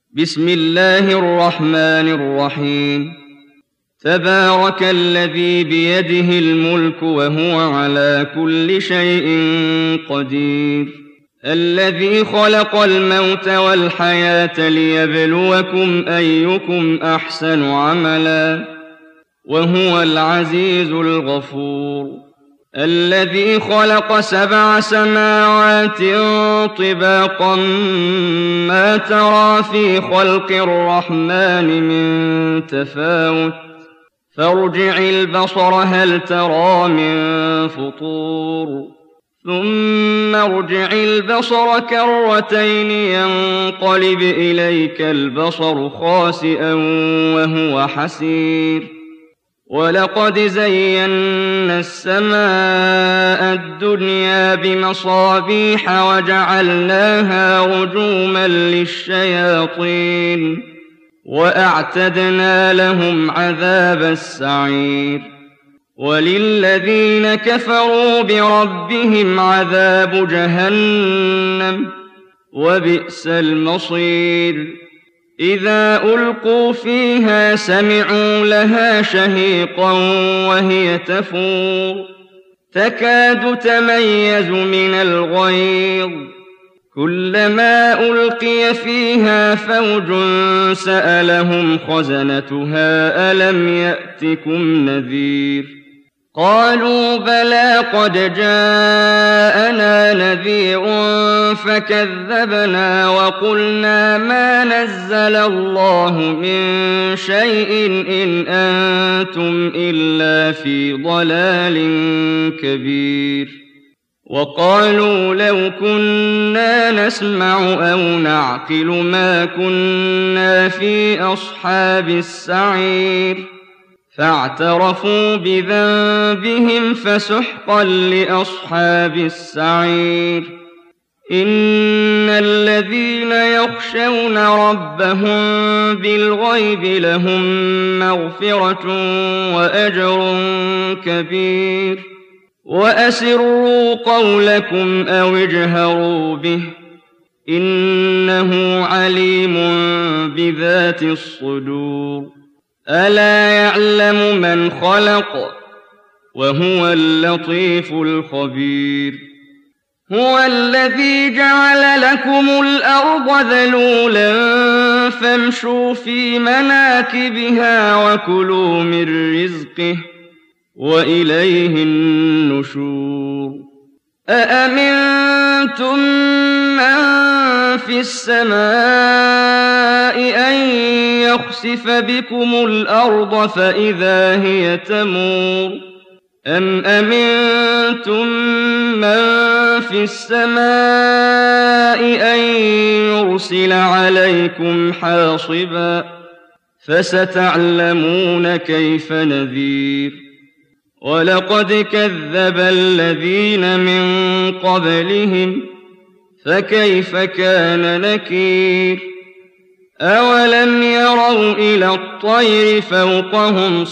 بسم الله الرحمن الرحيم. تبارك الذي بيده الملك وهو على كل شيء قدير، الذي خلق الموت والحياة ليبلوكم أيكم أحسن عملا وهو العزيز الغفور، الذي خلق 7 سماوات طباقا ما ترى في خلق الرحمن من تفاوت، فارجع البصر هل ترى من فطور، ثم ارجع البصر كرتين ينقلب إليك البصر خاسئا وهو حسير، ولقد زينا السماء الدنيا بمصابيح وجعلناها رجوما للشياطين وأعتدنا لهم عذاب السعير، وللذين كفروا بربهم عذاب جهنم وبئس المصير. إذا ألقوا فيها سمعوا لها شهيقا وهي تفور تكاد تميز من الغيظ، كلما ألقي فيها فوج سألهم خزنتها ألم يأتكم نذير، قالوا بلى قد جاءنا نذير فكذبنا وقلنا ما نزل الله من شيء إن أنتم إلا في ضلال كبير. وقالوا لو كنا نسمع أو نعقل ما كنا في أصحاب السعير، فاعترفوا بذنبهم فسحقا لأصحاب السعير. إن الذين يخشون ربهم بالغيب لهم مغفرة وأجر كبير. وأسروا قولكم أو اجهروا به إنه عليم بذات الصدور. ألا يعلم من خلق وهو اللطيف الخبير. هو الذي جعل لكم الأرض ذلولا فامشوا في مناكبها وكلوا من رزقه وإليه النشور. أأمنتم من في السماء أن يخسف بكم الأرض فإذا هي تمور، أم أمنتم من في السماء أن يرسل عليكم حاصبا، فستعلمون كيف نذير. ولقد كذب الذين من قبلهم فكيف كان نكير. أولم يروا إلى الطير فوقهم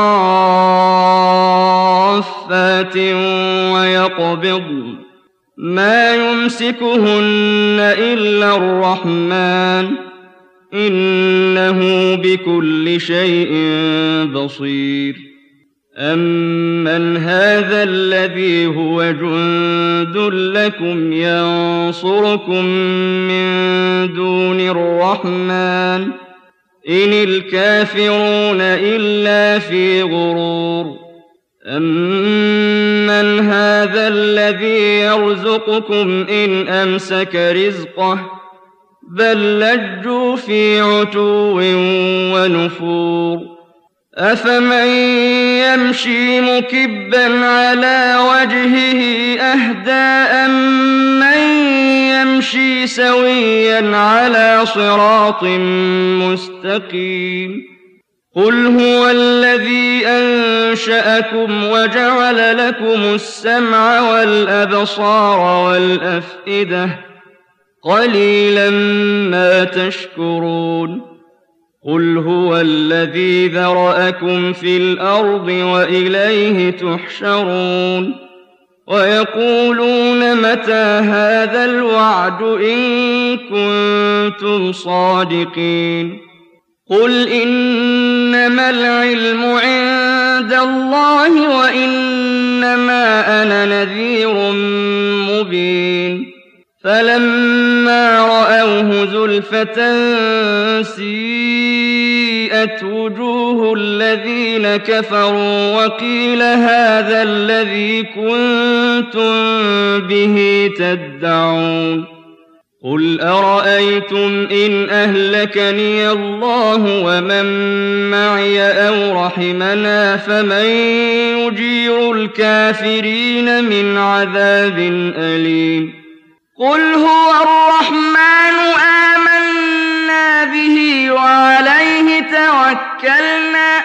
صافات ويقبضن ما يمسكهن إلا الرحمن إنه بكل شيء بصير. أمن هذا الذي هو جند لكم ينصركم من دون الرحمن إن الكافرون إلا في غرور. أمن هذا الذي يرزقكم إن أمسك رزقه بل لجوا في عتو ونفور. أفمن يمشي مكبا على وجهه أهدى أمن يمشي سويا على صراط مستقيم. قل هو الذي أنشأكم وجعل لكم السمع والأبصار والأفئدة قليلا ما تشكرون. قل هو الذي ذرأكم في الأرض وإليه تحشرون. ويقولون متى هذا الوعد إن كنتم صادقين قل إنما العلم عند الله وإنما أنا نذير مبين فلما رأوه زلفة سيئت وجوه الذين كفروا وقيل هذا الذي كنتم به تدعون قل أرأيتم إن أهلكني الله ومن معي أو رحمنا فمن يجير الكافرين من عذاب أليم قل هو الرحمن آمنا به وعليه توكلنا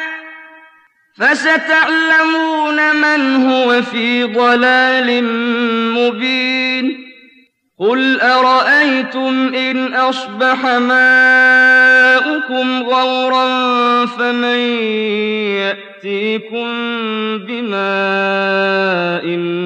فستعلمون من هو في ضلال مبين قل أرأيتم إن أصبح ماؤكم غورا فمن يأتيكم بماء